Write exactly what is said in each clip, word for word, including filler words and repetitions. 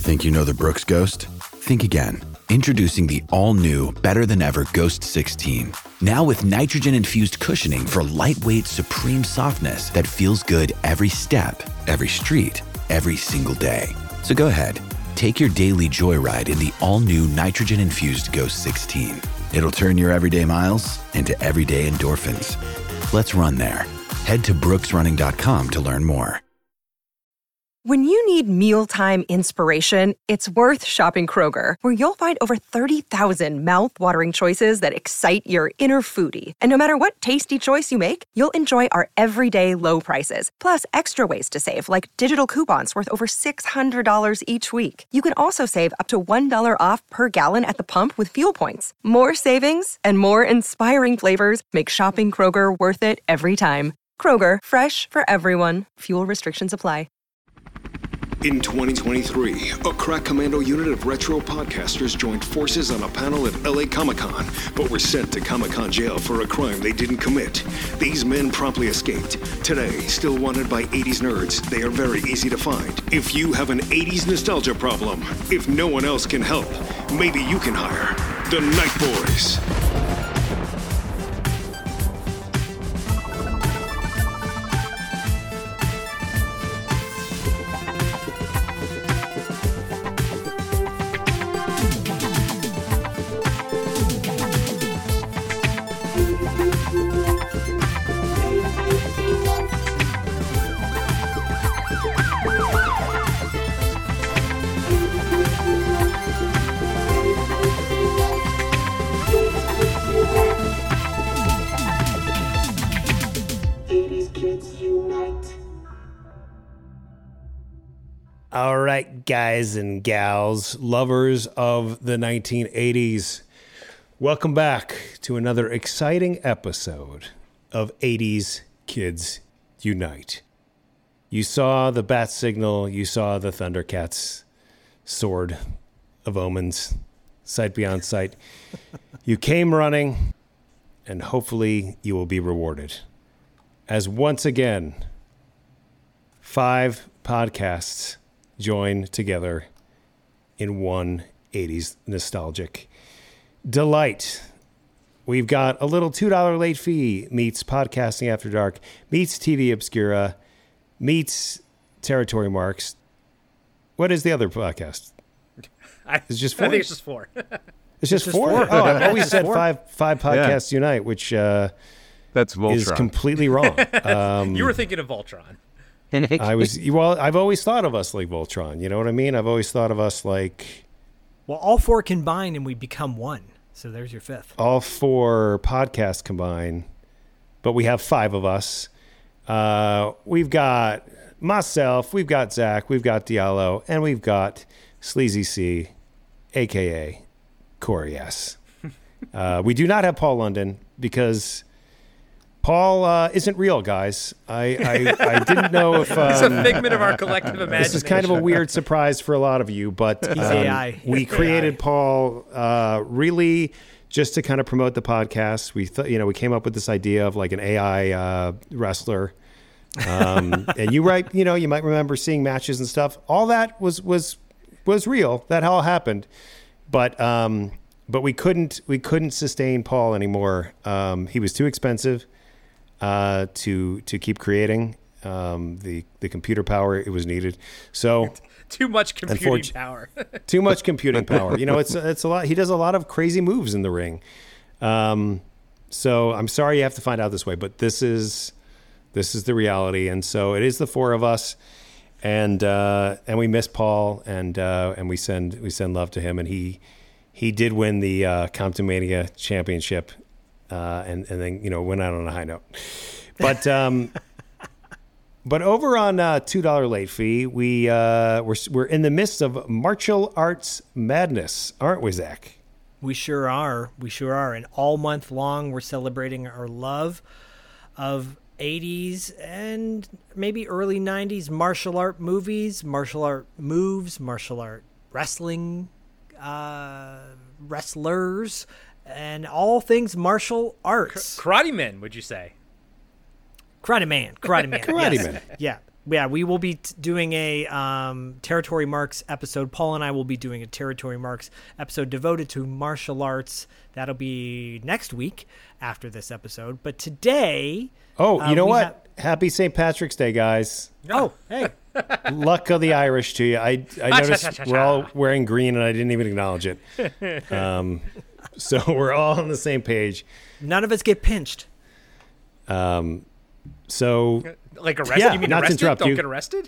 Think you know the Brooks Ghost? Think again. Introducing the all-new, better-than-ever Ghost sixteen. Now with nitrogen-infused cushioning for lightweight, supreme softness that feels good every step, every street, every single day. So go ahead, take your daily joyride in the all-new nitrogen-infused Ghost sixteen. It'll turn your everyday miles into everyday endorphins. Let's run there. Head to brooks running dot com to learn more. When you need mealtime inspiration, it's worth shopping Kroger, where you'll find over thirty thousand mouth-watering choices that excite your inner foodie. And no matter what tasty choice you make, you'll enjoy our everyday low prices, plus extra ways to save, like digital coupons worth over six hundred dollars each week. You can also save up to one dollar off per gallon at the pump with fuel points. More savings and more inspiring flavors make shopping Kroger worth it every time. Kroger, fresh for everyone. Fuel restrictions apply. In twenty twenty-three, a crack commando unit of retro podcasters joined forces on a panel at L A Comic-Con, but were sent to Comic-Con jail for a crime they didn't commit. These men promptly escaped. Today, still wanted by eighties nerds, they are very easy to find. If you have an eighties nostalgia problem, if no one else can help, maybe you can hire the Night Boys. All right, guys and gals, lovers of the nineteen eighties, welcome back to another exciting episode of eighties Kids Unite. You saw the bat signal, you saw the Thundercats sword of omens, sight beyond sight. You came running, and hopefully you will be rewarded. As once again, five podcasts join together in one eighties nostalgic delight. We've got a little two dollars late fee meets Podcasting After Dark, meets T V Obscura, meets Territory Marks. What is the other podcast? I, it's just four? I think it's just four. It's just, it's just just four? four. Oh, I've always said four. five five podcasts yeah. unite, which uh, that's Voltron. Is completely wrong. Um, you were thinking of Voltron. I was well. I've always thought of us like Voltron. You know what I mean? I've always thought of us like. Well, all four combine and we become one. So there's your fifth. All four podcasts combine, but we have five of us. Uh, we've got myself, we've got Zach, we've got Diallo, and we've got Sleazy C, aka Corey S. uh, we do not have Paul London because. Paul uh, isn't real, guys. I, I, I didn't know if... Um, it's a figment of our collective imagination. This is kind of a weird surprise for a lot of you, but um, He's A I. we created Paul uh, really just to kind of promote the podcast. We thought, you know, we came up with this idea of like an A I uh, wrestler. Um, and you right, you know, you might remember seeing matches and stuff. All that was was was real. That all happened. But um, but we couldn't we couldn't sustain Paul anymore. Um, he was too expensive. Uh, to to keep creating um, the the computer power it was needed. So too much computing power. too much computing power. You know, it's it's a lot. He does a lot of crazy moves in the ring. Um, so I'm sorry you have to find out this way, but this is this is the reality. And so it is the four of us, and uh, and we miss Paul, and uh, and we send we send love to him, and he he did win the uh, Compton Mania Championship. Uh, and, and then, you know, went out on a high note. But um, but over on uh, two dollars late fee, we, uh, we're, we're in the midst of martial arts madness, aren't we, Zach? We sure are. We sure are. And all month long, we're celebrating our love of eighties and maybe early nineties martial art movies, martial art moves, martial art wrestling, uh, wrestlers, and all things martial arts. Karate men, would you say? Karate man. Karate man. Karate yes. man. Yeah. yeah, we will be t- doing a um, Territory Marks episode. Paul and I will be doing a Territory Marks episode devoted to martial arts. That'll be next week after this episode. But today... Oh, you uh, know what? Have... Happy Saint Patrick's Day, guys. Oh, hey. Luck of the Irish to you. I, I noticed we're all wearing green, and I didn't even acknowledge it. Um, so we're all on the same page. None of us get pinched. Um, so... Like arrested? Yeah, you mean not to arrested? interrupt Don't you. get arrested?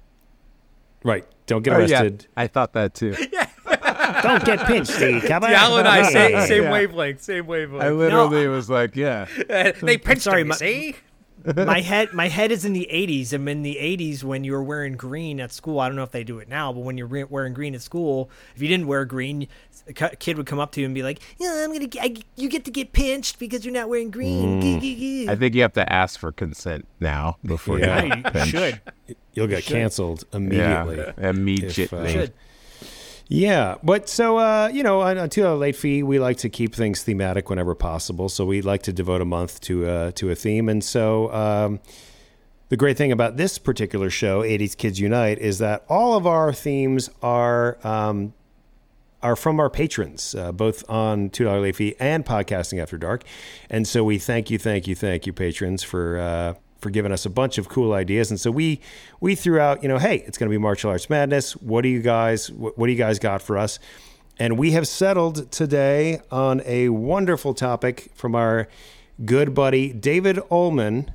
Right. Don't get Oh, yeah. arrested. I thought that too. Don't get pinched, Steve. Come on. Diallo and I, same, same Yeah. wavelength, same wavelength. I literally was like, yeah. they pinched sorry, him, you my- see? my head my head is in the eighties, and in the eighties when you were wearing green at school, I don't know if they do it now, but when you're re- wearing green at school, if you didn't wear green, a cu- kid would come up to you and be like, yeah, I'm gonna get, I, you get to get pinched because you're not wearing green. Mm. I think you have to ask for consent now before Yeah. you Yeah, you pinch. should. You'll get canceled immediately. Yeah, immediately. If, uh, Should. Yeah, but so, uh, you know, on, on two dollar late fee, we like to keep things thematic whenever possible. So we like to devote a month to, uh, to a theme. And so um, the great thing about this particular show, eighties Kids Unite, is that all of our themes are um, are from our patrons, uh, both on two dollar late fee and Podcasting After Dark. And so we thank you, thank you, thank you, patrons, for uh, for giving us a bunch of cool ideas. And so we we threw out, you know, hey, it's going to be Martial Arts Madness. What do you guys what, what do you guys got for us? And we have settled today on a wonderful topic from our good buddy David Ullman,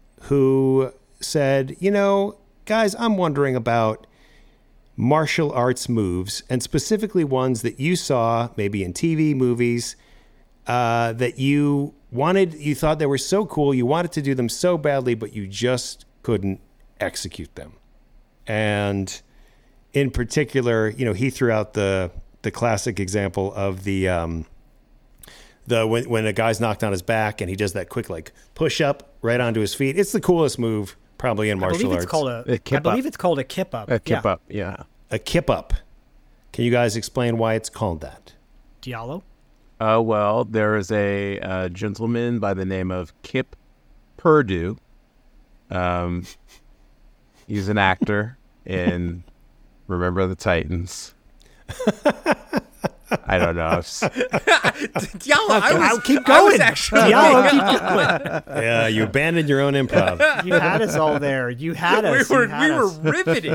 who said, you know, guys, I'm wondering about martial arts moves, and specifically ones that you saw maybe in T V, movies, uh, that you wanted, you thought they were so cool, you wanted to do them so badly, but you just couldn't execute them. And in particular, you know, he threw out the the classic example of the um, the when when a guy's knocked on his back and he does that quick like push up right onto his feet. It's the coolest move probably in I martial believe arts. it's called a, A kip I believe up. it's called a kip up. A kip yeah. up, yeah. A kip up. Can you guys explain why it's called that? Diallo. Uh, well, there is a uh, gentleman by the name of Kip Purdue. Um, he's an actor in Remember the Titans. I don't know. If, Diallo, I was, I'll keep I was going. actually Diallo, keep going. Yeah, you abandoned your own improv. You had us all there. You had us. we were You had we were us.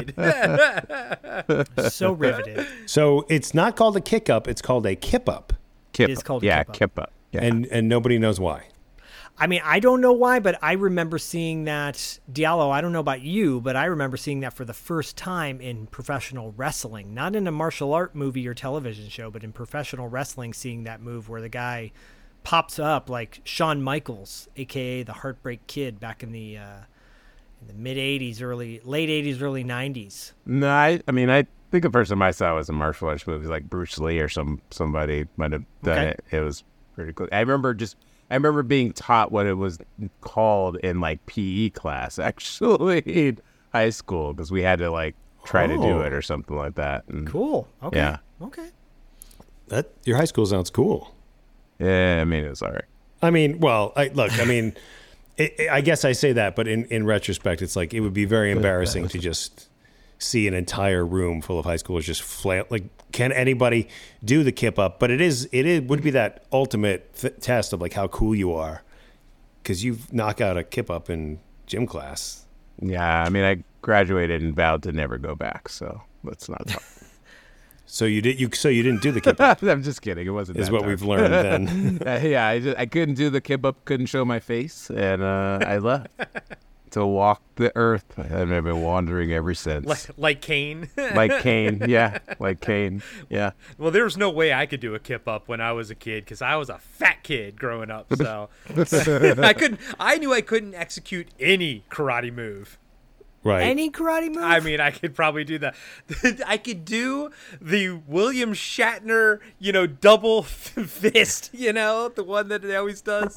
riveted. So riveted. So it's not called a kick up, it's called a kip up. kip is up. called a yeah, kip up. kip up. Yeah. And and nobody knows why. I mean, I don't know why, but I remember seeing that, Diallo, I don't know about you, but I remember seeing that for the first time in professional wrestling. Not in a martial art movie or television show, but in professional wrestling, seeing that move where the guy pops up like Shawn Michaels, a k a the Heartbreak Kid, back in the uh, in the mid-eighties, early late eighties, early nineties. No, I, I mean, I think the first time I saw it was a martial arts movie, like Bruce Lee or some somebody might have done Okay. it. It was pretty cool. I remember just, I remember being taught what it was called in like P E class, actually in high school, because we had to like try to do Oh. it or something like that. And, Cool. Okay. Yeah. Okay. That your high school sounds cool. Yeah, I mean, it was all right. I mean, well, I, look, I mean, it, it- I guess I say that, but in, in retrospect, it's like it would be very embarrassing to just see an entire room full of high schoolers just flail. Like, can anybody do the kip up? But it is, it is, would be that ultimate th- test of like how cool you are, because you knock out a kip up in gym class. Yeah, I mean, I graduated and vowed to never go back, so let's not talk. So you did, you so you didn't do the kip up, I'm just kidding. It wasn't is that what dark. we've learned then. Uh, yeah, I, just, I couldn't do the kip up, couldn't show my face, and uh, I left to walk the earth. And I've been wandering ever since. like, like Kane. Like Kane, yeah, like Kane, yeah. Well, there was no way I could do a kip up when I was a kid because I was a fat kid growing up. So I couldn't. I knew I couldn't execute any karate move. Right. Any karate move? I mean, I could probably do that. I could do the William Shatner, you know, double fist. You know, the one that he always does.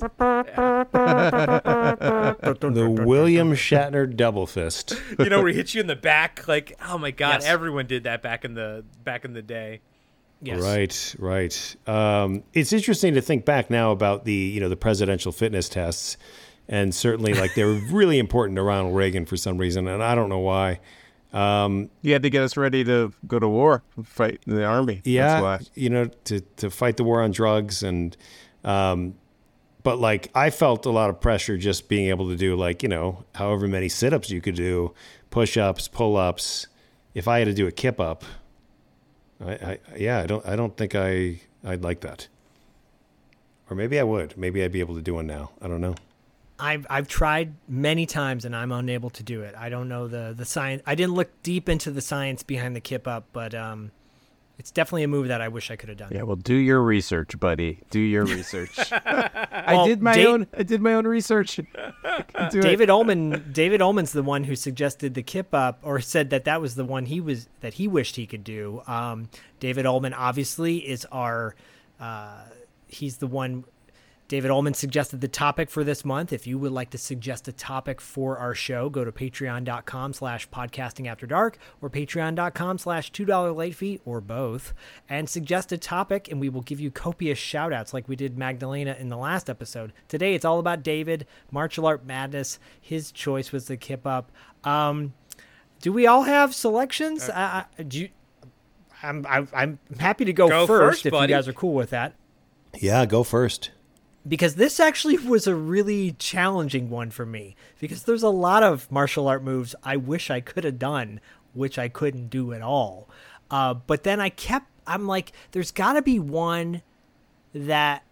the William Shatner double fist. You know, where he hits you in the back. Like, oh my God, Yes. everyone did that back in the back in the day. yes. Right, right. Um, it's interesting to think back now about the, you know, the presidential fitness tests, and certainly like they were really important to Ronald Reagan for some reason, and I don't know why. Um, you had to get us ready to go to war, fight in the army. Yeah, That's why. you know, to to fight the war on drugs, and um, but like I felt a lot of pressure just being able to do like you know however many sit-ups you could do, push-ups, pull-ups. If I had to do a kip up, I, I yeah, I don't I don't think I I'd like that. Or maybe I would. Maybe I'd be able to do one now. I don't know. I've I've tried many times and I'm unable to do it. I don't know the the science. I didn't look deep into the science behind the kip up, but um, it's definitely a move that I wish I could have done. Yeah, well, do your research, buddy. Do your research. I Well, did my Da- own. I did my own research. Do David it. Ullman David Ullman's the one who suggested the kip up, or said that that was the one he was that he wished he could do. Um, David Ullman obviously is our. Uh, he's the one. David Ullman suggested the topic for this month. If you would like to suggest a topic for our show, go to patreon.com slash podcasting after dark or patreon.com slash $2 late fee or both and suggest a topic and we will give you copious shout outs like we did Magdalena in the last episode. Today it's all about David, Martial Art Madness. His choice was the kip up. Um, do we all have selections? Uh, uh, do you, I'm, I'm, I'm happy to go, Go first, first, if buddy. you guys are cool with that. Yeah, go first. Because this actually was a really challenging one for me. Because there's a lot of martial art moves I wish I could have done, which I couldn't do at all. Uh, but then I kept, I'm like, there's got to be one that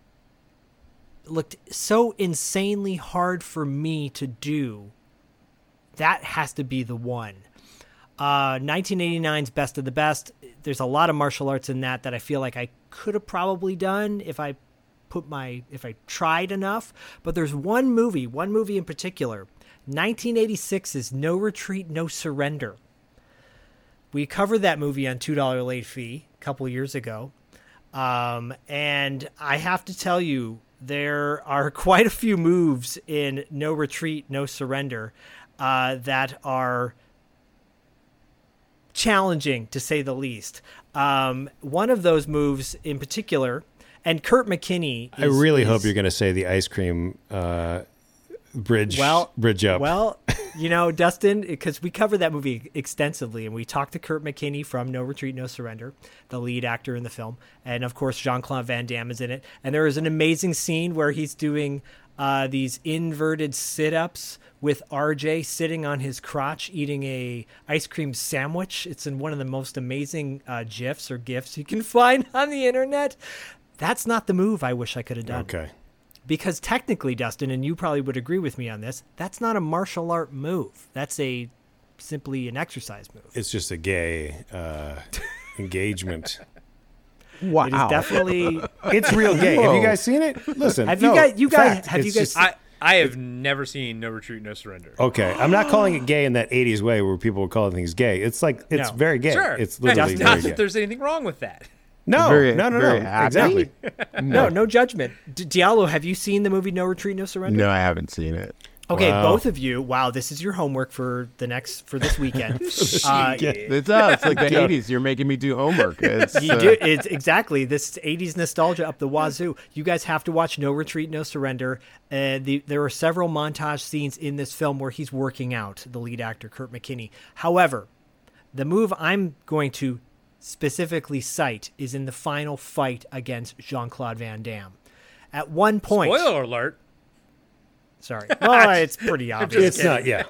looked so insanely hard for me to do. That has to be the one. Uh, nineteen eighty-nine's Best of the Best. There's a lot of martial arts in that that I feel like I could have probably done if I put my if I tried enough. But there's one movie, one movie in particular. nineteen eighty-six's No Retreat, No Surrender. We covered that movie on two dollars late fee a couple years ago. Um, and I have to tell you, there are quite a few moves in No Retreat, No Surrender uh, that are challenging, to say the least. Um, one of those moves in particular, and Kurt McKinney. Is, I really is, hope you're going to say the ice cream uh, bridge well, bridge up. Well, you know, Dustin, because we covered that movie extensively, and we talked to Kurt McKinney from No Retreat, No Surrender, the lead actor in the film, and of course Jean-Claude Van Damme is in it. And there is an amazing scene where he's doing uh, these inverted sit-ups with R J sitting on his crotch eating a ice cream sandwich. It's in one of the most amazing uh, GIFs or GIFs you can find on the internet. That's not the move I wish I could have done. Okay. Because technically, Dustin, and you probably would agree with me on this, that's not a martial art move. That's a simply an exercise move. It's just a gay uh, engagement. Wow. It is definitely. It's real gay. Have you guys seen it? Listen. Have no, you guys? You guys? fact, have you it's guys? just- I, I have never seen No Retreat, No Surrender. Okay, I'm not calling it gay in that eighties way where people would call things gay. It's like it's No. very gay. Sure. It's Not- literally not very that gay. there's anything wrong with that. No, Very- no, no, very no. happy. Exactly. no, no judgment. D- Diallo, have you seen the movie No Retreat, No Surrender? No, I haven't seen it. Okay, Wow. both of you. Wow, this is your homework for the next for this weekend. uh, It's uh, it's like the eighties. You're making me do homework. It's, You uh, do. It's exactly this eighties nostalgia up the wazoo. You guys have to watch No Retreat, No Surrender. Uh, the, there are several montage scenes in this film where he's working out, the lead actor, Kurt McKinney. However, the move I'm going to specifically cite is in the final fight against Jean-Claude Van Damme. At one point... Spoiler alert. Sorry. Well, it's pretty obvious. It's not. Yeah.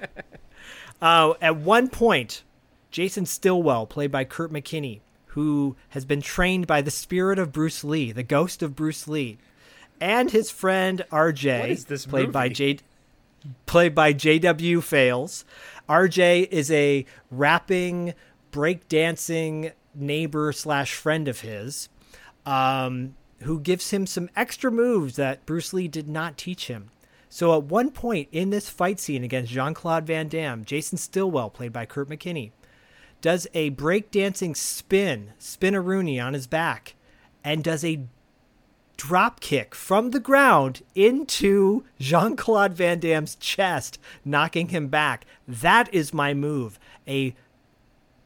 Uh, at one point, Jason Stillwell, played by Kurt McKinney, who has been trained by the spirit of Bruce Lee, the ghost of Bruce Lee, and his friend R J, What is this played by movie? J, played by J W Fails. R J is a rapping, breakdancing neighbor slash friend of his, um, who gives him some extra moves that Bruce Lee did not teach him. So at one point in this fight scene against Jean-Claude Van Damme, Jason Stillwell, played by Kurt McKinney, does a breakdancing spin, spin-a-rooney on his back, and does a drop kick from the ground into Jean-Claude Van Damme's chest, knocking him back. That is my move. A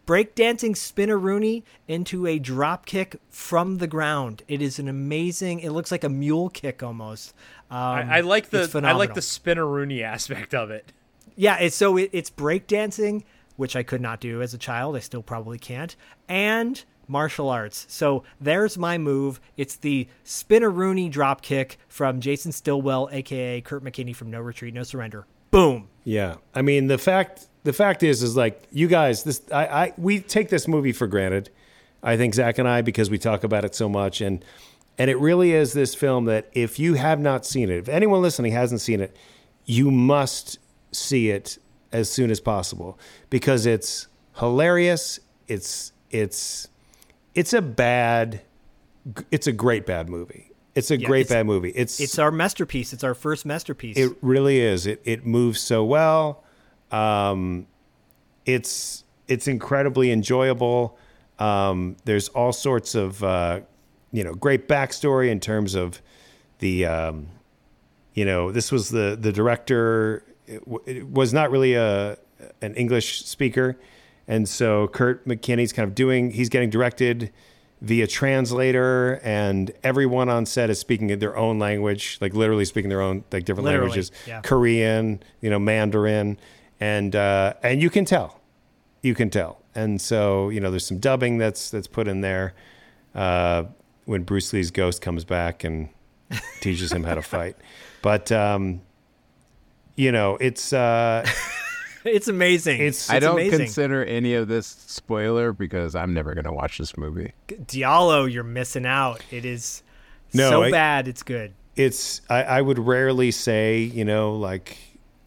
breakdancing spinneroonie into a drop kick from the ground. It is an amazing. It looks like a mule kick almost. Um, I, I like the it's I like phenomenal. the spinneroonie aspect of it. Yeah, it's so it, it's breakdancing, which I could not do as a child. I still probably can't, and martial arts. So there's my move. It's the spinneroonie drop kick from Jason Stillwell, aka Kurt McKinney from No Retreat, No Surrender. Boom. Yeah, I mean the fact the fact is is like you guys. This I, I we take this movie for granted. I think Zach and I because we talk about it so much, and and it really is this film that if you have not seen it, if anyone listening hasn't seen it, you must see it as soon as possible because it's hilarious. It's it's it's a bad. It's a great bad movie. It's a Yeah, great it's- bad movie. It's It's our masterpiece. It's our first masterpiece. It really is. It it moves so well. Um, it's it's incredibly enjoyable. Um, there's all sorts of uh, you know great backstory in terms of the um, you know this was the the director it, w- it was not really a an English speaker, and so Kurt McKinney's kind of doing he's getting directed via translator, and everyone on set is speaking in their own language, like literally speaking their own like different Literally, languages, yeah. Korean, you know, Mandarin, and uh, and you can tell, you can tell, and so you know, there's some dubbing that's that's put in there uh, when Bruce Lee's ghost comes back and teaches him how to fight, but um, you know, it's. Uh, It's amazing. It's- I It's don't amazing. consider any of this spoiler because I'm never going to watch this movie. Diallo, you're missing out. It is No, so I- bad. It's good. it's I, I would rarely say, you know, like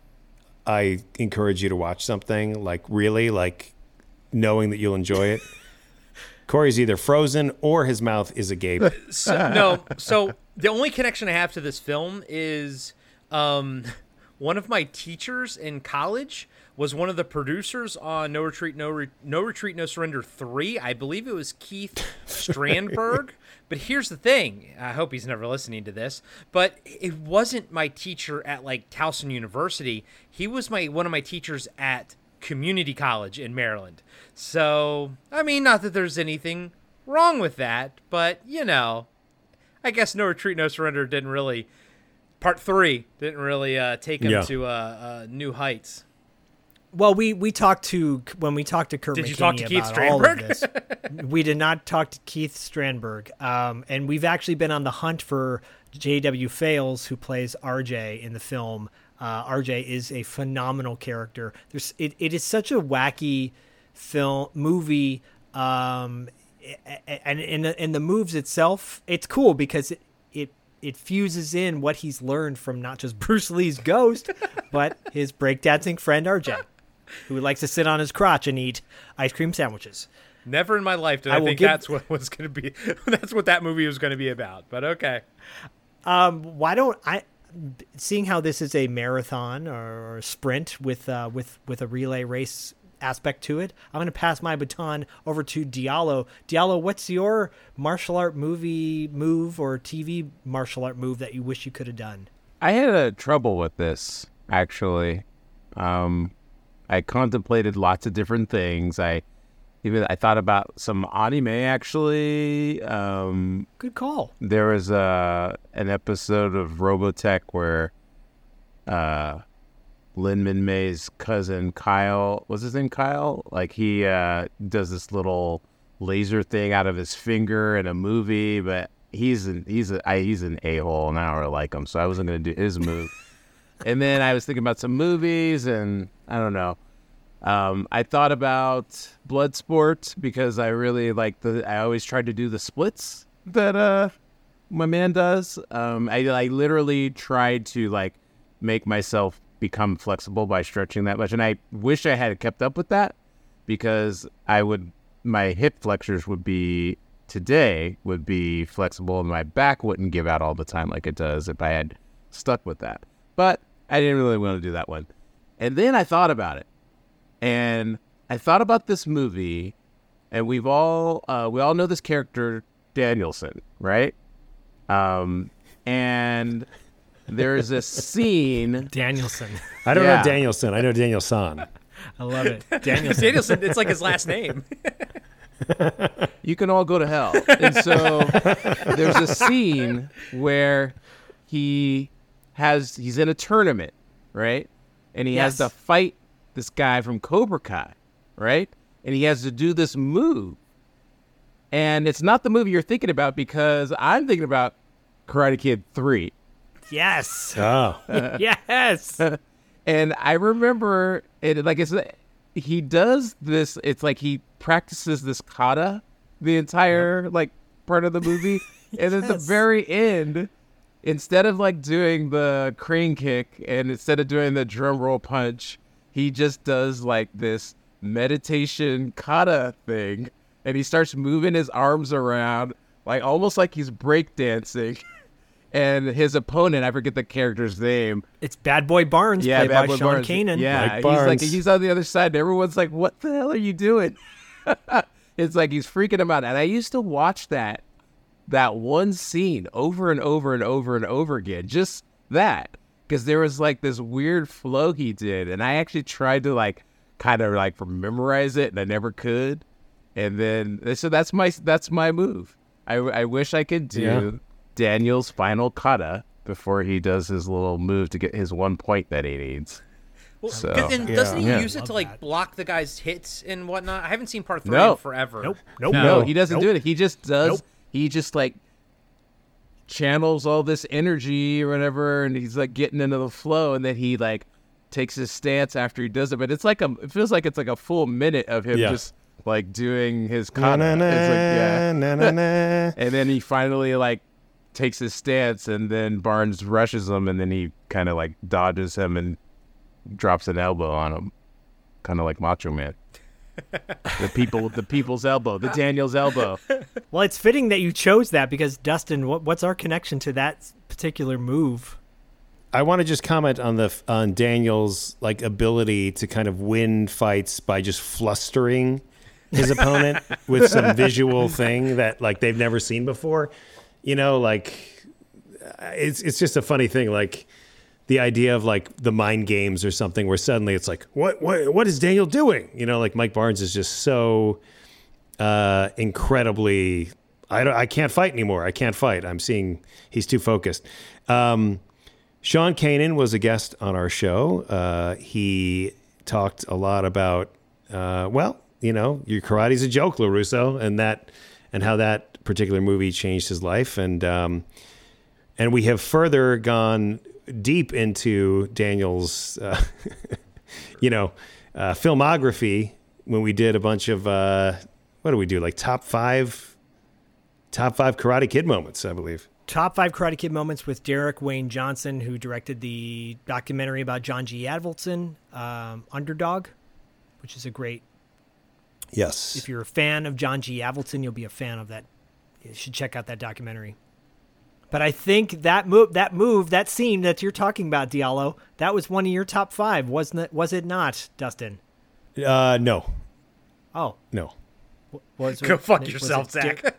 I encourage you to watch something like really like knowing that you'll enjoy it. Corey's either frozen or his mouth is agape. So, no, so the only connection I have to this film is um, one of my teachers in college was one of the producers on No Retreat, No Re- No Retreat, No Surrender three. I believe it was Keith Strandberg. But here's the thing. I hope he's never listening to this. But it wasn't my teacher at like Towson University. He was my one of my teachers at community college in Maryland. So, I mean, not that there's anything wrong with that, but, you know, I guess No Retreat, No Surrender didn't really, part three, didn't really uh, take him Yeah. to uh, uh, new heights. Well, we, we talked to when we talked to Kurt Did McKinney you talk to Keith about all of Strandberg? this. We did not talk to Keith Strandberg, um, and we've actually been on the hunt for J W. Fails, who plays R J in the film. Uh, R J is a phenomenal character. There's it, it is such a wacky film movie, um, and in the, in the moves itself, it's cool because it, it it fuses in what he's learned from not just Bruce Lee's ghost, but his breakdancing friend R J, who likes to sit on his crotch and eat ice cream sandwiches. Never in my life did I I, will think give- that's what was going to be. That's what that movie was going to be about. But okay. Um, why don't I? Seeing how this is a marathon or a sprint with uh, with with a relay race aspect to it, I'm going to pass my baton over to Diallo. Diallo, what's your martial art movie move or T V martial art move that you wish you could have done? I had uh, trouble with this, actually. Um, I contemplated lots of different things. I even I thought about some anime, actually. Um, Good call. there was uh, an episode of Robotech where uh, Lin Min May's cousin Kyle, was his name Kyle? Like he uh, does this little laser thing out of his finger in a movie, but he's an he's a I, he's an a hole, and I don't really like him, so I wasn't gonna do his move. And then I was thinking about some movies, and I don't know. Um, I thought about Bloodsport because I really like the. I always tried to do the splits that uh my man does. Um, I I literally tried to like make myself become flexible by stretching that much, and I wish I had kept up with that because I would my hip flexors would be today would be flexible, and my back wouldn't give out all the time like it does if I had stuck with that. But I didn't really want to do that one, and then I thought about it. And I thought about this movie, and we've all uh, we all know this character Danielson, right? Um, and there's a scene. Danielson. I don't Yeah. know Danielson. I know Daniel San. I love it. Danielson. Danielson, it's like his last name. You can all go to hell. And so there's a scene where he has he's in a tournament, right? And he Yes. has to fight this guy from Cobra Kai, right? And he has to do this move. And it's not the movie you're thinking about because I'm thinking about Karate Kid three. Yes. Oh, Yes. And I remember it like it's he does this. It's like he practices this kata the entire like part of the movie, and at the Yes. very end, instead of like doing the crane kick and instead of doing the drum roll punch, he just does like this meditation kata thing, and he starts moving his arms around like almost like he's breakdancing. And his opponent, I forget the character's name. It's Bad Boy Barnes, Yeah, played Bad by Boy Sean Barnes. Kanan. Yeah, Mike he's like Barnes. he's on the other side, and everyone's like, "What the hell are you doing?" It's like he's freaking him out. And I used to watch that that one scene over and over and over and over again, just that, because there was like this weird flow he did, and I actually tried to like kind of like memorize it, and I never could. And then so that's my that's my move. I, I wish I could do Yeah. Daniel's final kata before he does his little move to get his one point that he needs. Well, So, 'cause- and yeah. doesn't he Yeah. use it Love to like that. block the guy's hits and whatnot? I haven't seen part three No. in forever. Nope. Nope. No, No. he doesn't Nope. do it. He just does. Nope. He just like channels all this energy or whatever, and he's like getting into the flow, and then he like takes his stance after he does it. But it's like a, it feels like it's like a full minute of him Yeah. just like doing his na, kata. na, na, It's like, yeah. na, na, na. And then he finally like takes his stance, and then Barnes rushes him, and then he kind of like dodges him and drops an elbow on him, kind of like Macho Man. the people, the people's elbow, the Daniel's elbow. Well, it's fitting that you chose that because, Dustin, what, what's our connection to that particular move? I want to just comment on the on Daniel's like ability to kind of win fights by just flustering his opponent with some visual thing that like they've never seen before. You know, like it's it's just a funny thing, like the idea of like the mind games or something where suddenly it's like, what what what is Daniel doing? You know, like Mike Barnes is just so uh, incredibly. I don't. I can't fight anymore. I can't fight. I'm seeing he's too focused. Um, Sean Kanan was a guest on our show. Uh, he talked a lot about, uh, well, you know, your karate's a joke, LaRusso, and that, and how that particular movie changed his life. And, um, and we have further gone deep into Daniel's, uh, you know, uh, filmography when we did a bunch of, uh, what do we do? Like top five, top five Karate Kid moments, I believe. Top five Karate Kid moments with Derek Wayne Johnson, who directed the documentary about John G. Avildsen, um, Underdog, which is a great. Yes. If you're a fan of John G. Avildsen, you'll be a fan of that. You should check out that documentary. But I think that move, that move, that scene that you're talking about, Diallo, that was one of your top five, wasn't it? Was it not, Dustin? Uh, no, Oh, no. was Go it- fuck was yourself, it Zach.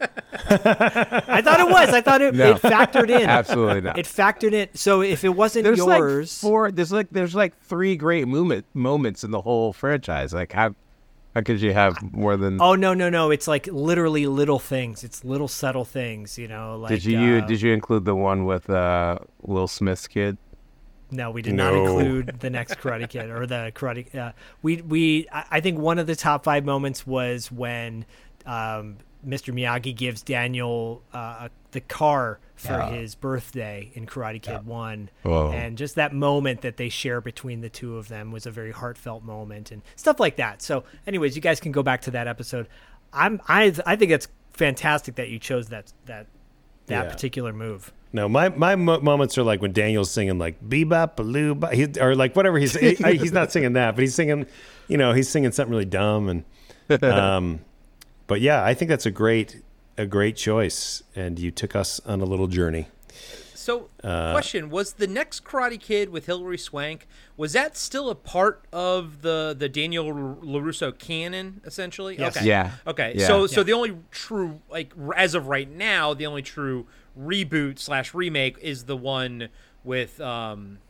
I thought it was. I thought it, No. it factored in. Absolutely not. It factored in. So if it wasn't There's yours, like four. There's like there's like three great moment moments in the whole franchise. Like how how could you have more than? oh no no no! It's like literally little things. It's little subtle things. You know, like did you uh, did you include the one with uh, Will Smith's kid? No, we did not No. include the next Karate Kid or the Karate. Uh, we we I I think one of the top five moments was when um, Mister Miyagi gives Daniel uh, the car for his birthday in Karate Kid One, Whoa. and just that moment that they share between the two of them was a very heartfelt moment and stuff like that. So, anyways, you guys can go back to that episode. I'm I I think it's fantastic that you chose that that that Yeah. particular move. No, my my mo- moments are like when Daniel's singing like bebop baloo bop, he, or like whatever he's he, he's not singing that, but he's singing, you know, he's singing something really dumb and, um, but yeah, I think that's a great a great choice, and you took us on a little journey. So, question: was the next Karate Kid with Hilary Swank, was that still a part of the the Daniel LaRusso canon, essentially? Yes. Okay. Yeah. Okay. Yeah. So, so Yeah. the only true, like, as of right now, the only true reboot slash remake is the one with um,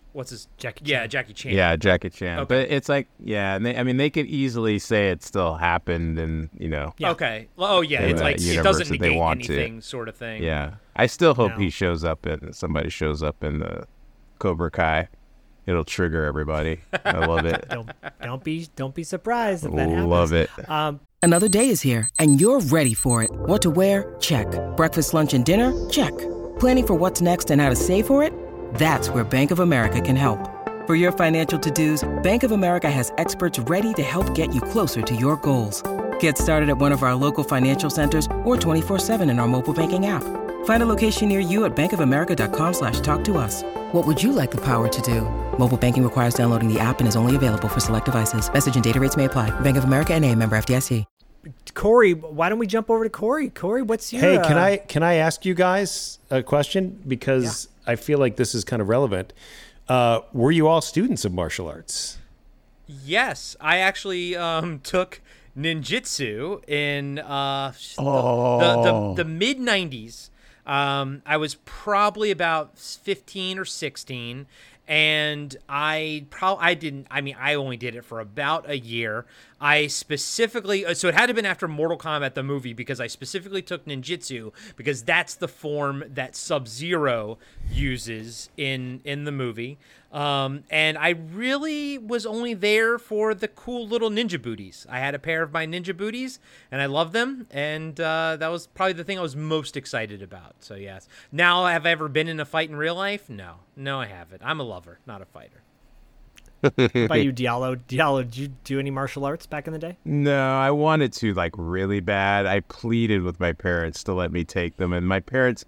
what's his Jackie Yeah, Chan. Jackie Chan. Yeah, Jackie Chan. Okay. But it's like, yeah, and they, I mean, they could easily say it still happened, and you know, Yeah. Okay. Well, oh yeah, In it's the like it universe doesn't that they negate want to. anything, sort of thing. yeah. I still hope No. he shows up and somebody shows up in the Cobra Kai. It'll trigger everybody. I love it. Don't don't be don't be surprised if that happens. Love it. Um, Another day is here, and you're ready for it. What to wear? Check. Breakfast, lunch, and dinner? Check. Planning for what's next and how to save for it? That's where Bank of America can help. For your financial to-dos, Bank of America has experts ready to help get you closer to your goals. Get started at one of our local financial centers or twenty-four seven in our mobile banking app. Find a location near you at bankofamerica.com slash talk to us. What would you like the power to do? Mobile banking requires downloading the app and is only available for select devices. Message and data rates may apply. Bank of America N A, member F D I C. Corey, why don't we jump over to Corey? Corey, what's your? Hey, can uh, I can I ask you guys a question because I feel like this is kind of relevant. Uh, were you all students of martial arts? Yes, I actually um, took ninjutsu in uh, Oh. the, the, the mid nineties. Um, I was probably about fifteen or sixteen, and I probably I didn't. I mean, I only did it for about a year. I specifically, so it had to have been after Mortal Kombat the movie because I specifically took ninjutsu because that's the form that Sub-Zero uses in in the movie. Um, and I really was only there for the cool little ninja booties. I had a pair of my ninja booties, and I loved them, and uh, that was probably the thing I was most excited about. So yes. Now, have I ever been in a fight in real life? No, no, I haven't. I'm a lover, not a fighter. What about you, Diallo? Diallo, did you do any martial arts back in the day? No, I wanted to like really bad. I pleaded with my parents to let me take them, and my parents,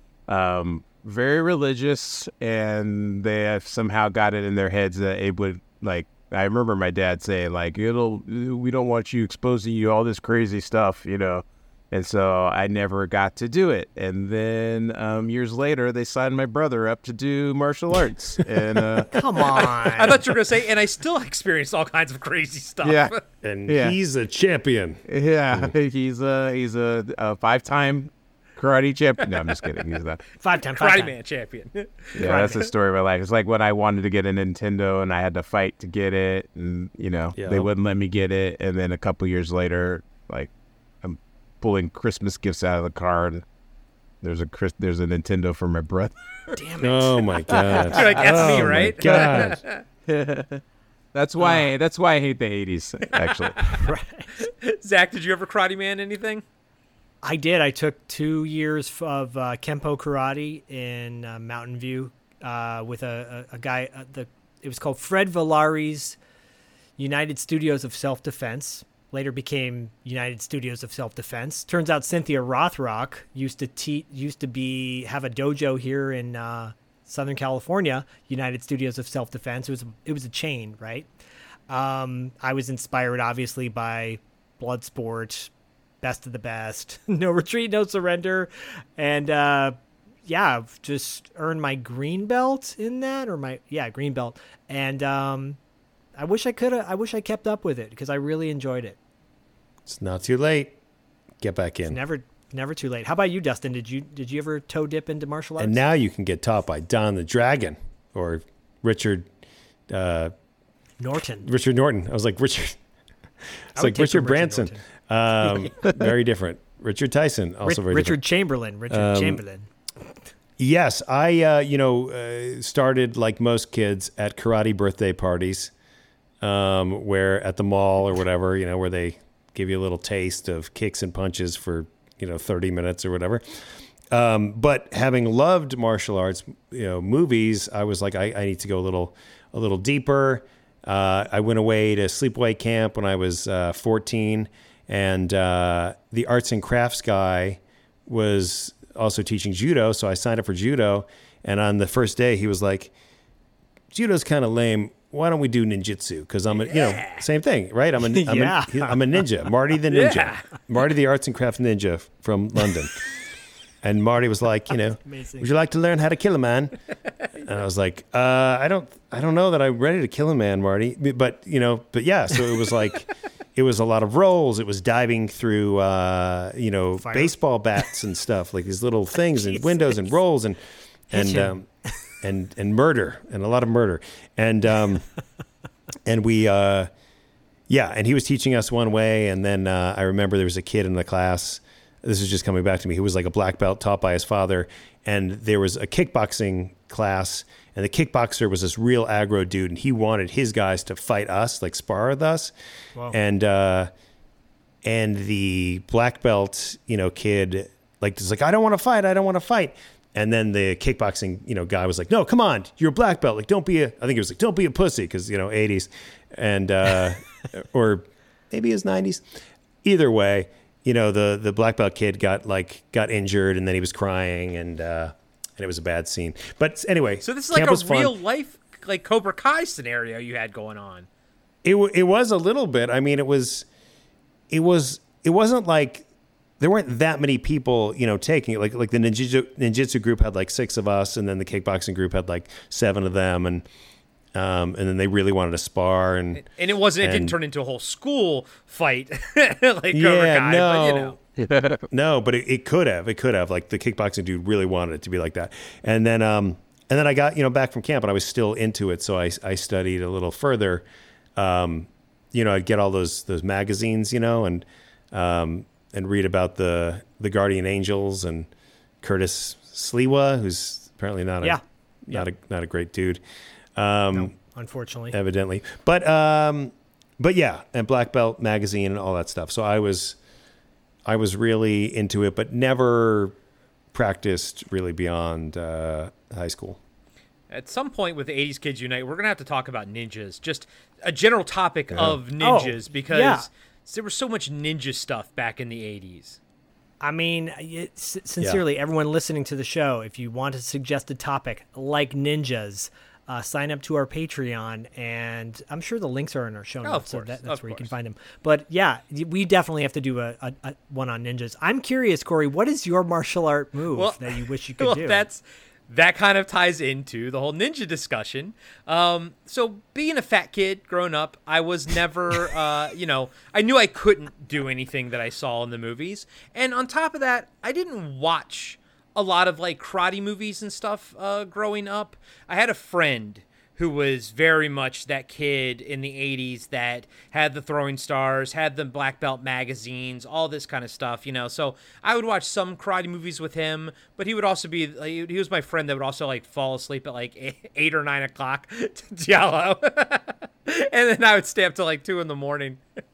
um, very religious, and they have somehow got it in their heads that it would like. I remember my dad saying like, "It'll, we don't want you exposing you all this crazy stuff," you know. And so I never got to do it. And then um, years later, they signed my brother up to do martial arts. And uh, Come on. I thought you were going to say, and I still experienced all kinds of crazy stuff. yeah, And Yeah. he's a champion. yeah, he's a he's a, a five-time karate champion. No, I'm just kidding. He's not. Five time, five Karate time. Man champion. Yeah, that's the story of my life. It's like when I wanted to get a Nintendo and I had to fight to get it, and you know Yeah. they wouldn't let me get it. And then a couple years later, like I'm pulling Christmas gifts out of the car, and there's a Chris, there's a Nintendo for my brother. Damn it. Oh my god! You're like, that's oh me, my right? God. That's why that's why I hate the eighties. Actually, Zach, did you ever Karate Man anything? I did. I took two years of uh, Kempo karate in uh, Mountain View uh, with a, a, a guy. Uh, the it was called Fred Villari's United Studios of Self Defense. Later became United Studios of Self Defense. Turns out Cynthia Rothrock used to te- used to be have a dojo here in uh, Southern California. United Studios of Self Defense. It was it was a chain, right? Um, I was inspired obviously by Bloodsport, Best of the Best, No Retreat, No Surrender, and uh, yeah, just earned my green belt in that, or my yeah green belt, and um, I wish I could have. I wish I kept up with it because I really enjoyed it. It's not too late. Get back It's in. never never too late. How about you, Dustin? Did you did you ever toe dip into martial arts? And now you can get taught by Don the Dragon or Richard uh, Norton. Richard Norton. I was like Richard. It's would like take Richard from Richard Branson. Um, very different. Richard Tyson, also Ri- very Richard different. Chamberlain. Richard Um, Chamberlain. Yes, I uh, you know uh, started like most kids at karate birthday parties, um, where at the mall or whatever, you know, where they give you a little taste of kicks and punches for you know thirty minutes or whatever. Um, but having loved martial arts, you know, movies, I was like, I, I need to go a little a little deeper. Uh, I went away to sleepaway camp when I was uh, fourteen, and uh, the arts and crafts guy was also teaching judo, so I signed up for judo. And on the first day, he was like, "Judo's kind of lame. Why don't we do ninjutsu? Because I'm a, you know, same thing, right? I'm a, I'm, Yeah. a, I'm a ninja, Marty the ninja, Yeah. Marty the arts and crafts ninja from London." And Marty was like, you know, Amazing. "Would you like to learn how to kill a man?" And I was like, uh, I don't, I don't know that I'm ready to kill a man, Marty. But you know, but yeah. So it was like, it was a lot of rolls. It was diving through, uh, you know, Fire. baseball bats and stuff, like these little things and windows and rolls and and Hitching. um, and and murder and a lot of murder. And um, and we, uh, yeah, and he was teaching us one way. And then uh, I remember there was a kid in the class. This is just coming back to me. He was like a black belt taught by his father. And there was a kickboxing class. And the kickboxer was this real aggro dude. And he wanted his guys to fight us, like spar with us. Wow. And, uh, and the black belt, you know, kid, like, was like, I don't want to fight. I don't want to fight. And then the kickboxing, you know, guy was like, no, come on. You're a black belt. Like, don't be a, I think it was like, don't be a pussy. Cause you know, eighties and, uh, or maybe it was nineties. Either way, you know, the, the black belt kid got like, got injured and then he was crying and, uh, and it was a bad scene. But anyway, so this is like a real fun. life, like Cobra Kai scenario you had going on. It w- it was a little bit. I mean, it was, it was, it wasn't like, there weren't that many people, you know, taking it. Like, like the ninjutsu, ninjutsu group had like six of us, and then the kickboxing group had like seven of them, and um, and then they really wanted to spar, and and it wasn't. And, it didn't turn into a whole school fight, like Cobra yeah, Kai, no, but, you know. no, but it, it could have. It could have. Like the kickboxing dude really wanted it to be like that, and then um, and then I got you know back from camp, and I was still into it, so I I studied a little further. Um, you know, I'd get all those those magazines, you know, and um. and read about the, the Guardian Angels and Curtis Sliwa, who's apparently not a yeah. not yeah. a not a great dude, um, no, unfortunately, evidently. But um, but yeah, and Black Belt magazine and all that stuff. So I was I was really into it, but never practiced really beyond uh, high school. At some point with the eighties Kids Unite, we're gonna have to talk about ninjas, just a general topic yeah. of ninjas, oh, because. Yeah. There was so much ninja stuff back in the eighties. I mean, it, sincerely, yeah. everyone listening to the show, if you want to suggest a topic like ninjas, uh, sign up to our Patreon, and I'm sure the links are in our show notes, oh, of course, so that, that's of where course. you can find them. But yeah, we definitely have to do a, a, a one on ninjas. I'm curious, Corey, what is your martial art move well, that you wish you could well, do? That's that kind of ties into the whole ninja discussion. Um, so being a fat kid growing up, I was never, uh, you know, I knew I couldn't do anything that I saw in the movies. And on top of that, I didn't watch a lot of like karate movies and stuff uh, growing up. I had a friend who was very much that kid in the eighties that had the throwing stars, had the black belt magazines, all this kind of stuff, you know. So I would watch some karate movies with him, but he would also be, like, he was my friend that would also like fall asleep at like eight or nine o'clock to Giallo. And then I would stay up till like two in the morning.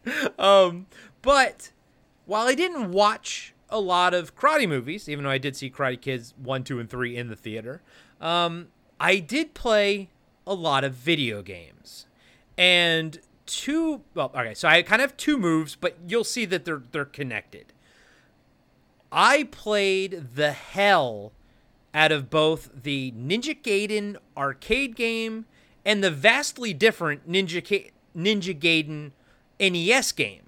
Um, but while I didn't watch a lot of karate movies, even though I did see Karate Kids one, two, and three in the theater, um, I did play a lot of video games. And two, well, okay, so I kind of have two moves, but you'll see that they're they're connected. I played the hell out of both the Ninja Gaiden arcade game and the vastly different Ninja Ga- Ninja Gaiden N E S game.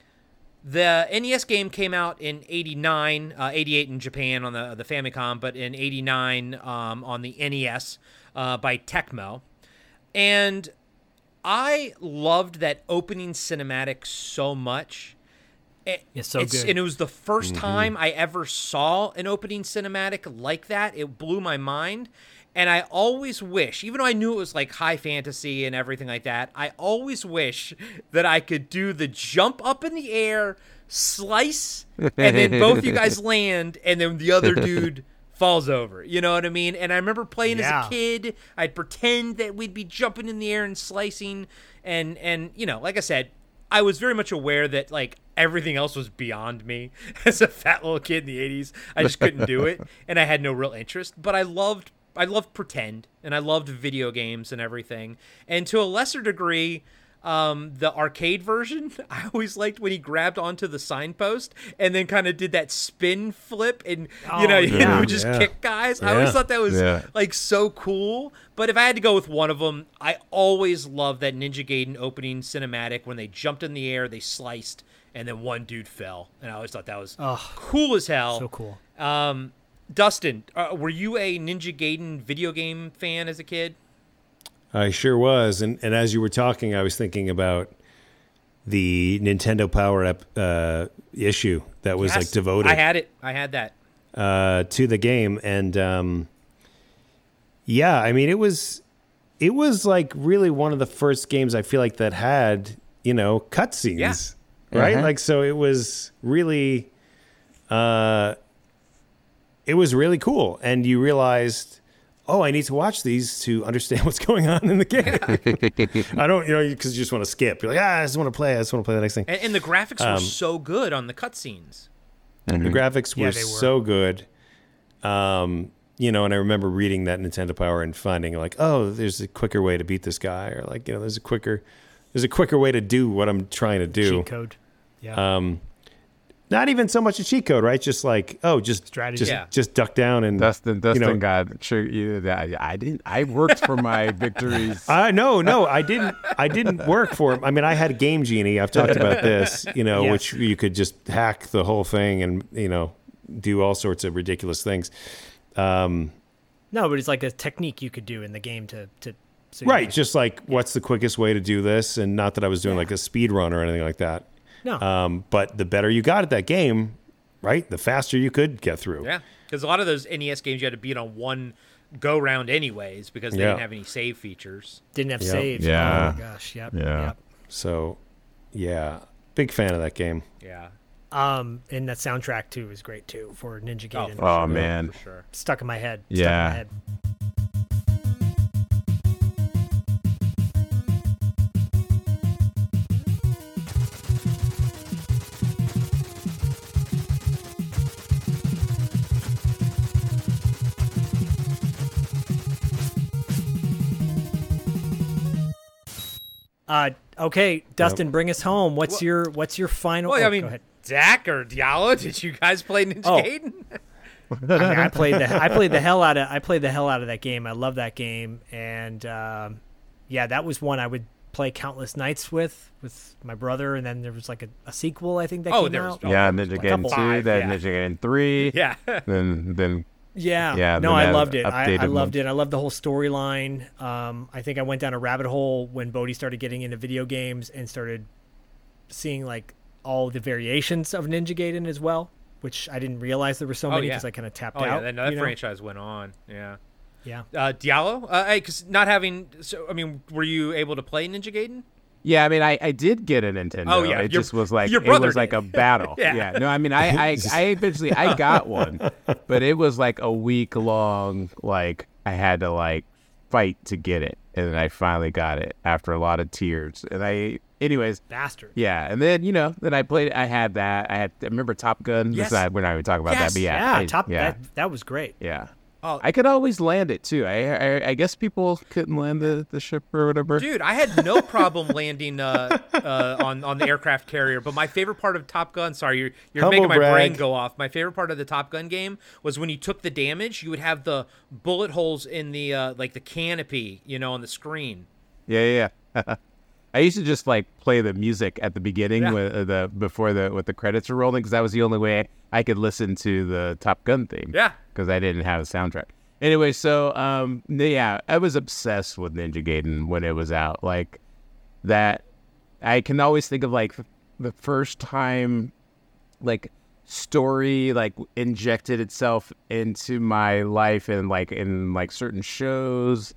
The N E S game came out in eighty-nine, uh, eighty-eight in Japan on the the Famicom, but in eighty-nine um, on the N E S uh, by Tecmo. And I loved that opening cinematic so much. It, it's so it's, good. And it was the first mm-hmm. time I ever saw an opening cinematic like that. It blew my mind. And I always wish, even though I knew it was like high fantasy and everything like that, I always wish that I could do the jump up in the air, slice, and then both you guys land, and then the other dude falls over. You know what I mean? And I remember playing yeah. as a kid. I'd pretend that we'd be jumping in the air and slicing. And, and you know, like I said, I was very much aware that like everything else was beyond me as a fat little kid in the eighties. I just couldn't do it. And I had no real interest. But I loved I loved pretend, and I loved video games and everything. And to a lesser degree, um, the arcade version, I always liked when he grabbed onto the signpost and then kind of did that spin flip and, oh, you know, yeah. he would just yeah. kick guys. Yeah. I always thought that was Yeah. like so cool. But if I had to go with one of them, I always loved that Ninja Gaiden opening cinematic when they jumped in the air, they sliced, and then one dude fell. And I always thought that was oh, cool as hell. So cool. Um, Dustin, uh, were you a Ninja Gaiden video game fan as a kid? I sure was, and and as you were talking, I was thinking about the Nintendo Power Up uh, issue that was Yes, like devoted. I had it. I had that. Uh, to the game, and um, Yeah, I mean, it was it was like really one of the first games I feel like that had, you know, cutscenes, Yeah. right? Uh-huh. Like, so it was really, uh, it was really cool. And you realized, oh, I need to watch these to understand what's going on in the game. I don't, you know, because you just want to skip. You're like, ah, I just want to play. I just want to play the next thing. And, and the graphics Um, were so good on the cutscenes. The graphics were, Yeah, they were. so good. Um, you know, and I remember reading that Nintendo Power and finding like, oh, there's a quicker way to beat this guy, or like, you know, there's a quicker, there's a quicker way to do what I'm trying to do. Cheat code. Yeah. Um, not even so much a cheat code, right? Just like, oh, just Strategy. just Yeah. just duck down and Dustin, Dustin you know, got sure you that I didn't. I worked for my victories. I no, no, I didn't. I didn't work for him. I mean, I had a Game Genie. I've talked about this, you know, Yes. which you could just hack the whole thing and you know do all sorts of ridiculous things. Um, no, but it's like a technique you could do in the game to to. So you right, could- just like what's the quickest way to do this, and not that I was doing like a speed run or anything like that. No. Um, but the better you got at that game, right, the faster you could get through. Yeah, because a lot of those N E S games you had to beat on one go round anyways because they Yeah. didn't have any save features. Didn't have Yep. saves. Yeah. Oh my gosh. Yep. Yeah. Yep. So, yeah, big fan of that game. Yeah. Um, and that soundtrack too is great too for Ninja Gaiden. for Oh sure, man. for sure. Stuck in my head. Stuck in Yeah. my head. Uh, okay, Dustin, bring us home. What's your What's your final? Well, oh, I mean, go ahead. Zach or Diallo, did you guys play Ninja Oh. Gaiden? I, mean, I played the I played the hell out of I played the hell out of that game. I love that game, and um, yeah, that was one I would play countless nights with with my brother. And then there was like a, a sequel I think that Oh, came there was- out. oh, Yeah, there was Ninja like Gaiden couple- two, five, then yeah. Ninja Gaiden three, Yeah. then then Yeah, Yeah, no, then I that loved it. I, I updated loved one. it. I loved the whole storyline. Um, I think I went down a rabbit hole when Bodhi started getting into video games and started seeing like all the variations of Ninja Gaiden as well, which I didn't realize there were so Oh, many yeah. because I kind of tapped Oh, yeah, out. that, that you know? franchise went on. Yeah. Yeah. Uh, Diallo? Uh, hey, because not having... So, I mean, were you able to play Ninja Gaiden? Yeah, I mean, I, I did get a Nintendo. Oh, yeah, it your- just was like your it brother was like did. a battle. Yeah. yeah. No, I mean, I, I I eventually I got one, but it was like a week long. Like I had to like fight to get it, and then I finally got it after a lot of tears. And I, anyways, Bastard. yeah. And then you know, then I played. I had that. I had. I remember Top Gun. Yes. This is not, we're not even talking about Yes. that, but yeah, Yeah, I- top. Yeah, That, that was great. yeah. Oh. I could always land it too. I, I I guess people couldn't land the, the ship or whatever. Dude, I had no problem landing uh, uh, on on the aircraft carrier. But my favorite part of Top Gun, sorry, you're you're Humble making my brag. brain go off. My favorite part of the Top Gun game was when you took the damage, you would have the bullet holes in the uh, like the canopy, you know, on the screen. Yeah, yeah. yeah. I used to just like play the music at the beginning Yeah. with uh, the before the with the credits were rolling because that was the only way I could listen to the Top Gun theme. Yeah. because I didn't have a soundtrack. Anyway, so um, yeah, I was obsessed with Ninja Gaiden when it was out. Like that, I can always think of like the first time, like story like injected itself into my life and like in like certain shows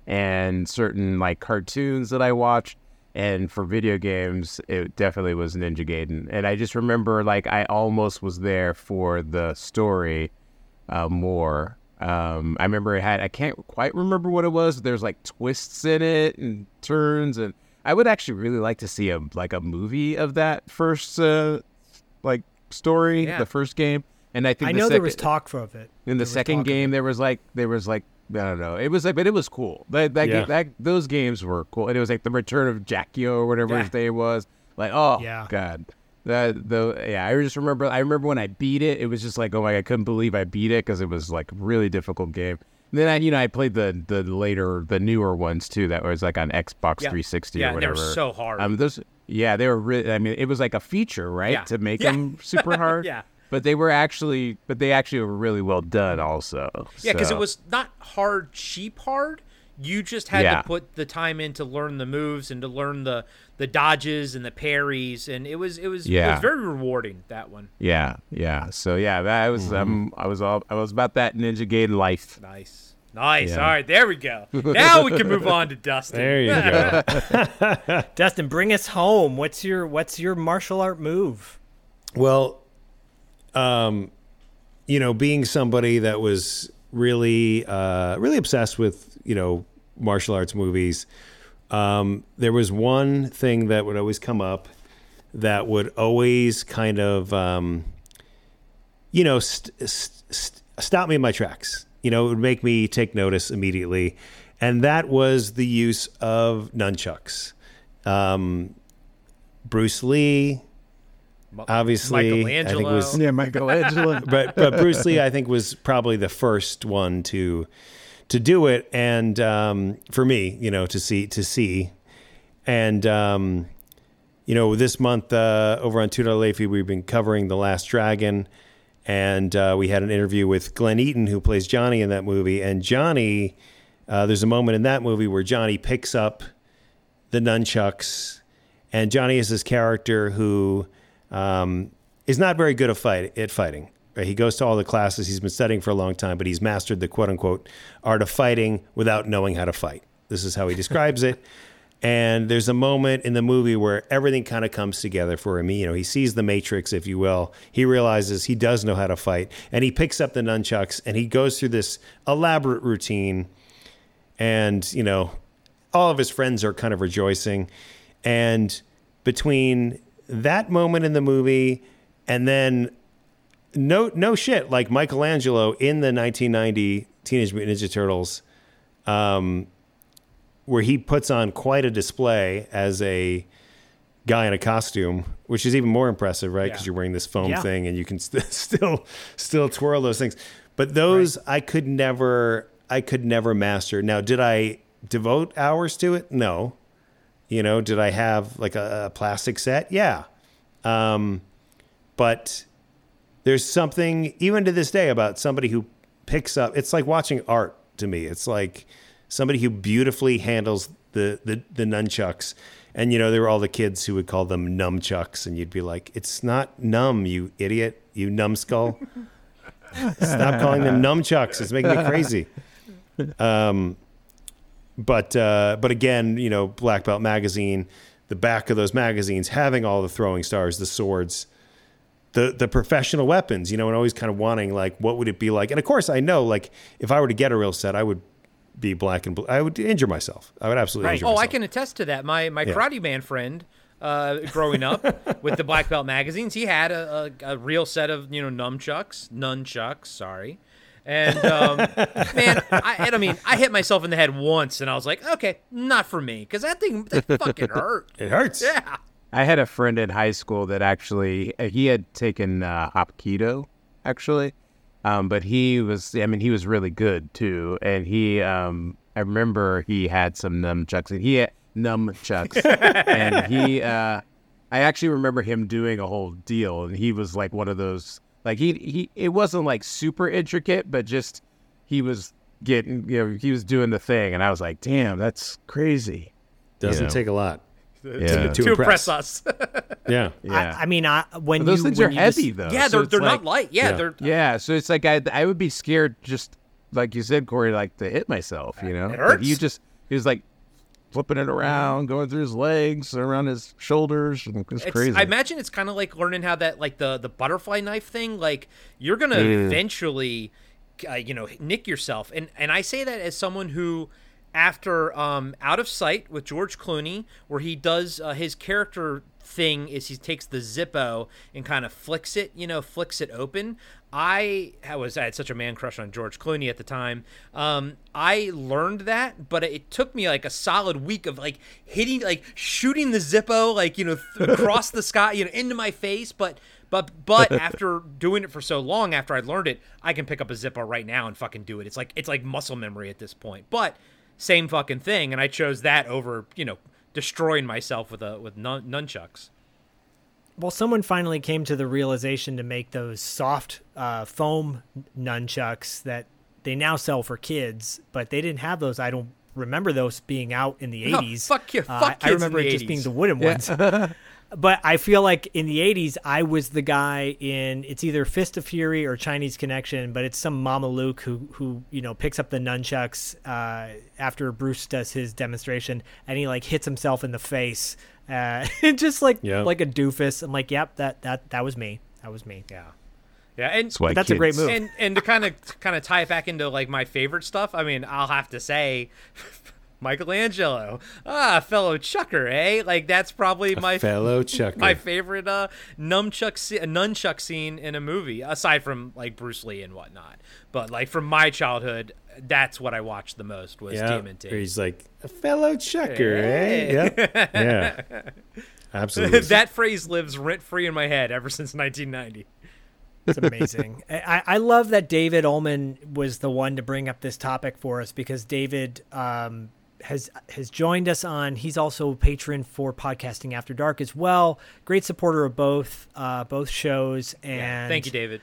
and certain like cartoons that I watched. And for video games, it definitely was Ninja Gaiden. And I just remember like I almost was there for the story uh, more. Um, I remember it had, I can't quite remember what it was. But there's like twists in it and turns. And I would actually really like to see a like a movie of that first uh, like story, Yeah. the first game. And I think I the know there second- was talk of it. in There the was second talk of game, it. there was like there was like I don't know. It was like, but it was cool. That that, Yeah. game, that those games were cool. And it was like the Return of Jackio or whatever Yeah. his name was. Like, oh Yeah. god, that the yeah. I just remember. I remember when I beat it. It was just like, oh my, I couldn't believe I beat it because it was like a really difficult game. And then I, you know, I played the the later, the newer ones too. That was like on Xbox Yeah. three sixty Yeah, or and they whatever. were so hard. Um, those yeah, they were really. I mean, it was like a feature, right, Yeah. to make Yeah. them super hard. Yeah. But they were actually, but they actually were really well done, also. Yeah, because So- it was not hard, cheap hard. You just had Yeah. to put the time in to learn the moves and to learn the the dodges and the parries, and it was it was it Yeah. was very rewarding, that one. Yeah, yeah. So yeah, that- I was Mm-hmm. um I was all I was about that Ninja Gaiden life. Nice. Nice. Yeah. All right, there we go. Now we can move on to Dustin. There you go. Dustin, bring us home. What's your What's your martial art move? Well, um, you know, being somebody that was really, uh, really obsessed with, you know, martial arts movies, um, there was one thing that would always come up that would always kind of, um, you know, st- st- st- stop me in my tracks. You know, it would make me take notice immediately. And that was the use of nunchucks. Um, Bruce Lee, obviously, I think Michelangelo. was, Yeah, Michelangelo. but but Bruce Lee, I think, was probably the first one to to do it, and um, for me, you know, to see to see, and um, you know, this month uh, over on Two Dollar Late Fee, we've been covering The Last Dragon, and uh, we had an interview with Glenn Eaton, who plays Johnny in that movie, and Johnny, uh, there's a moment in that movie where Johnny picks up the nunchucks, and Johnny is this character who um, is not very good at fight at fighting. Right? He goes to all the classes he's been studying for a long time, but he's mastered the quote unquote art of fighting without knowing how to fight. This is how he describes it. And there's a moment in the movie where everything kind of comes together for him. You know, he sees the Matrix, if you will. He realizes he does know how to fight, and he picks up the nunchucks and he goes through this elaborate routine. And, you know, all of his friends are kind of rejoicing. And between that moment in the movie and then no no shit, like Michelangelo in the nineteen ninety Teenage Mutant Ninja Turtles, um, where he puts on quite a display as a guy in a costume, which is even more impressive, right? Because Yeah. you're wearing this foam Yeah. thing and you can st- still still twirl those things. But those I could never I could never master. Now, did I devote hours to it? No. You know, did I have like a, a plastic set? Yeah. Um, but there's something, even to this day, about somebody who picks up, it's like watching art to me. It's like somebody who beautifully handles the, the, the nunchucks. And, you know, there were all the kids who would call them numchucks. And you'd be like, it's not numb, you idiot, you numbskull. Stop calling them numchucks. It's making me crazy. Um, but, uh, but again, you know, Black Belt Magazine, the back of those magazines having all the throwing stars, the swords, the the professional weapons, you know, and always kind of wanting, like, what would it be like? And of course, I know, like, if I were to get a real set, I would be black and blue. I would injure myself. I would absolutely Right. injure Oh, myself. I can attest to that. My my Yeah. Karate Man friend, uh, growing up with the Black Belt magazines, he had a, a, a real set of, you know, nunchucks, nunchucks, sorry. And, um, man, I, and I mean, I hit myself in the head once, and I was like, okay, not for me, because that thing, that fucking hurt. It hurts. Yeah. I had a friend in high school that actually he had taken uh, Hapkido, actually, um, but he was I mean he was really good too, and he um, I remember he had some nunchucks and he had nunchucks and he uh, I actually remember him doing a whole deal, and he was like one of those like he he it wasn't like super intricate, but just he was getting you know he was doing the thing, and I was like, damn, that's crazy. Doesn't You know? take a lot. Yeah. To To impress. impress us. Yeah. Yeah. I, I mean, I, when But those you, things when are you heavy just- though. yeah, so they're it's they're like- not light. Yeah, Yeah. they're Yeah, so it's like I I would be scared, just like you said, Corey, like to hit myself. You know, It Like, hurts. you just he was like flipping it around, going through his legs, around his shoulders. and It's It's, crazy. I imagine it's kind of like learning how that, like the the butterfly knife thing. Like you're gonna Mm. eventually, uh, you know, nick yourself. And and I say that as someone who, after um, Out of Sight with George Clooney, where he does uh, his character thing is he takes the Zippo and kind of flicks it, you know, flicks it open. I, I was I had such a man crush on George Clooney at the time. Um, I learned that, but it took me like a solid week of like hitting, like shooting the Zippo, like, you know, th- across the sky, you know, into my face. But but but after doing it for so long, after I learned it, I can pick up a Zippo right now and fucking do it. It's like it's like muscle memory at this point. But same fucking thing, and I chose that over, you know, destroying myself with a with nun- nunchucks. Well, someone finally came to the realization to make those soft uh, foam nunchucks that they now sell for kids, but they didn't have those. I don't remember those being out in the No, eighties. fuck you- Uh, fuck I- I kids in remember the it just being eighties. the wooden ones. But I feel like in the eighties, I was the guy in, it's either Fist of Fury or Chinese Connection, but it's some Mama Luke who, who you know, picks up the nunchucks uh, after Bruce does his demonstration, and he, like, hits himself in the face. Uh, just like Yep. like a doofus. I'm like, yep, that, that, that was me. That was me. Yeah. Yeah, and That's why That's a great kids- move. and and to kind of kind of tie it back into like my favorite stuff. I mean, I'll have to say, Michelangelo, ah, fellow chucker, eh? Like that's probably my Fellow chucker. my favorite uh, nunchuck se- nunchuck scene in a movie, aside from like Bruce Lee and whatnot. But like from my childhood, that's what I watched the most was yeah. T M N T. Where he's like, a fellow chucker, Hey. eh? Yep. Yeah. Absolutely. That phrase lives rent free in my head ever since nineteen ninety. It's amazing. I, I love that David Ullman was the one to bring up this topic for us because David um, has has joined us on. He's also a patron for Podcasting After Dark as well. Great supporter of both uh, both shows, and Yeah. Thank you, David.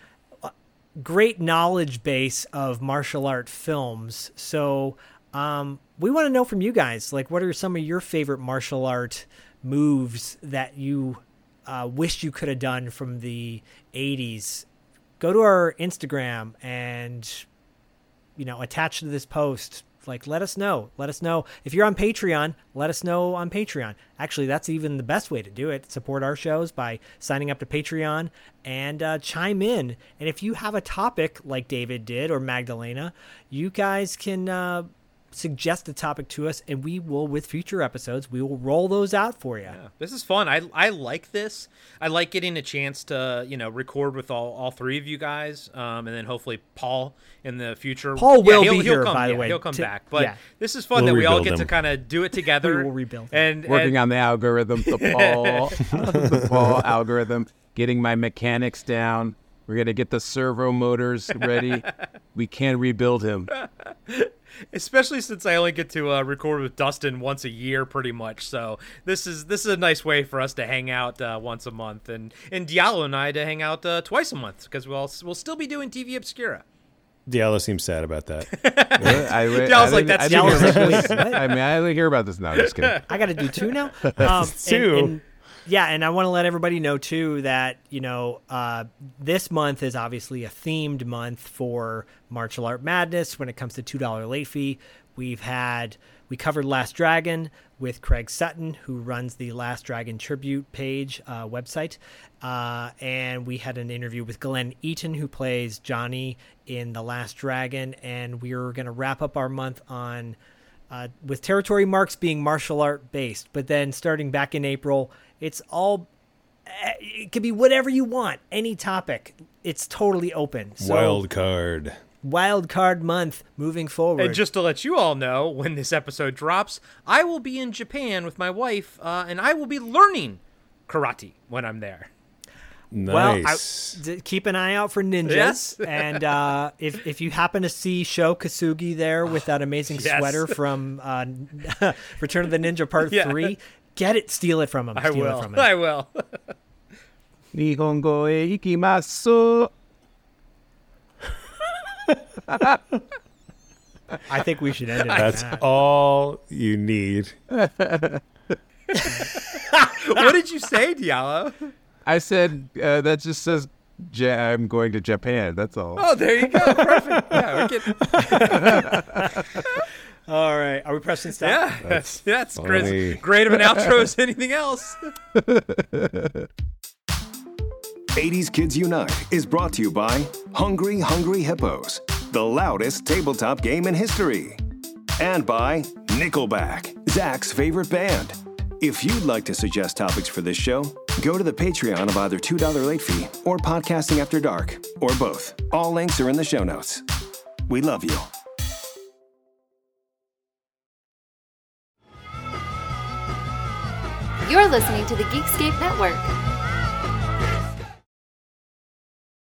great knowledge base of martial art films. So um, we want to know from you guys, like, what are some of your favorite martial art moves that you uh, wished you could have done from the eighties? Go to our Instagram and, you know, attach to this post. Like, let us know. Let us know. If you're on Patreon, let us know on Patreon. Actually, that's even the best way to do it. Support our shows by signing up to Patreon and uh, chime in. And if you have a topic like David did or Magdalena, you guys can uh, suggest a topic to us, and we will, with future episodes, we will roll those out for you. Yeah, this is fun. I I like this. I like getting a chance to, you know, record with all, all three of you guys, um, and then hopefully Paul in the future. Paul will he'll, be he'll here, come, by the yeah, way, He'll come to- back. But yeah. this is fun We'll that we all rebuild get to him. kind of do it together. We will rebuild him. And, Working and on the algorithm, the Paul, the Paul algorithm, getting my mechanics down. We're gonna get the servo motors ready. We can rebuild him. especially since I only get to uh, record with Dustin once a year, pretty much. So this is this is a nice way for us to hang out uh, once a month, and and Diallo and I to hang out uh, twice a month because we'll we'll still be doing T V Obscura. Diallo seems sad about that. I, I, Yeah, I was like, didn't- that's I didn't Diallo's hear like, about this. wait, what? I mean, I didn't hear about this now. I'm just kidding. I got to do two now. Um, Two. And, and, yeah, and I want to let everybody know too that you know uh, this month is obviously a themed month for Martial Art Madness. When it comes to two dollar late fee, we've had we covered Last Dragon with Craig Sutton, who runs the Last Dragon Tribute page uh, website, uh, and we had an interview with Glenn Eaton, who plays Johnny in The Last Dragon, and we're going to wrap up our month on. Uh, with Territory Marks being martial art based, but then starting back in April, it's all, it could be whatever you want, any topic. It's totally open. So, Wild card. wild card month moving forward. And just to let you all know, when this episode drops, I will be in Japan with my wife, uh, and I will be learning karate when I'm there. well, I, Nice. d- keep an eye out for ninjas. Yes. and uh, if if you happen to see Sho Kasugi there with that amazing Yes. sweater from uh, Return of the Ninja Part Yeah. Three, get it, steal it from him. I steal will. it from him. I will. Nihongo e ikimasu. I think we should end it. on That's that. all you need. What did you say, Diallo? I said uh, that just says ja- I'm going to Japan. That's all. Oh, there you go. Perfect. Yeah, we can, All right, are we pressing stop? yeah, that's that's funny. great, great of an outro as anything else. eighties Kids Unite is brought to you by Hungry Hungry Hippos, the loudest tabletop game in history. And by Nickelback, Zach's favorite band. If you'd like to suggest topics for this show, go to the Patreon of either two dollar late fee or Podcasting After Dark, or both. All links are in the show notes. We love you. You're listening to the Geekscape Network.